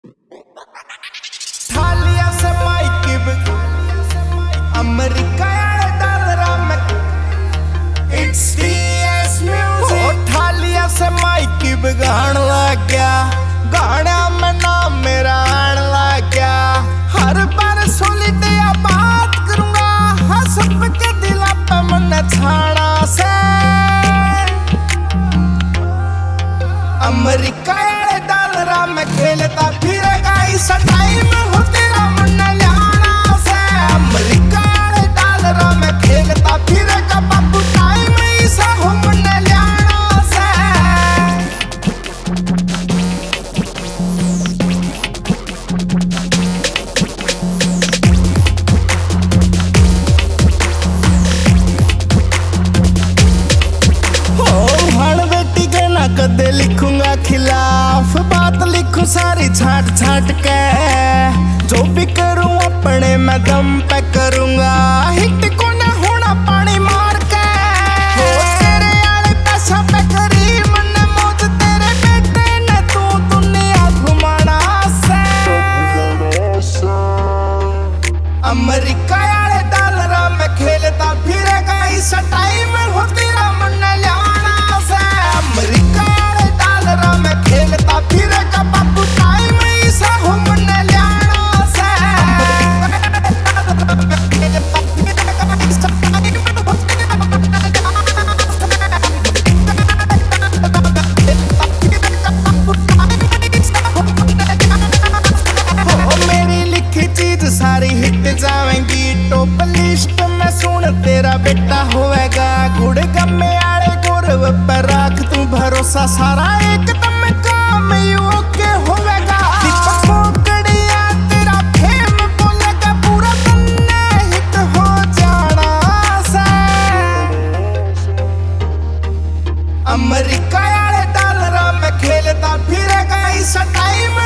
थालिया से Mikey America dollar में it's T S music. Thalia से माइकी गान लग गया, गाना में नाम मेरा आन लग गया। हर बार सोलिटिया बात करूंगा, हंस के दिला पे मन छाड़ा से। अमेरिका डॉलर में खेलता फिरेगा इस टाइम हो तेरा मन ल्याना से। अमेरिका डॉलर में खेलता फिरेगा बाबू टाइम ऐसा हो मन ल्याना से। कदे लिखूंगा खिलाफ बात, लिखूं सारी छाट छाट के। जो भी करूं अपने मैं दम पे करूंगा, हिट को ना होना पानी मार के। हो तेरे आले पैसा पे करी मन मौज, तेरे बेटे ने तू दुनिया घुमाना से। अमेरिका वाले डॉलर में खेलता फिरेगा इस टाइम हो तेरा मन ल्याना से। अमेरिका में खेलता फिरेगा बाबू टाइम ऐसा हो मन ल्याना से। मेरी लिखी चीज सारी हिट जावेंगी, टॉप लिस्ट में सुन तेरा बेटा होएगा। गुड़ में आड़े गुरव पर रख तू भरोसा, सारा एकदम काम ओके होवेगा। दीपक पोकड़िया तेरा फेम बोलेगा, पूरा तन्ने हिट हो जाना से। अमेरिका वाले डॉलर में खेलता फिरेगा इस टाइम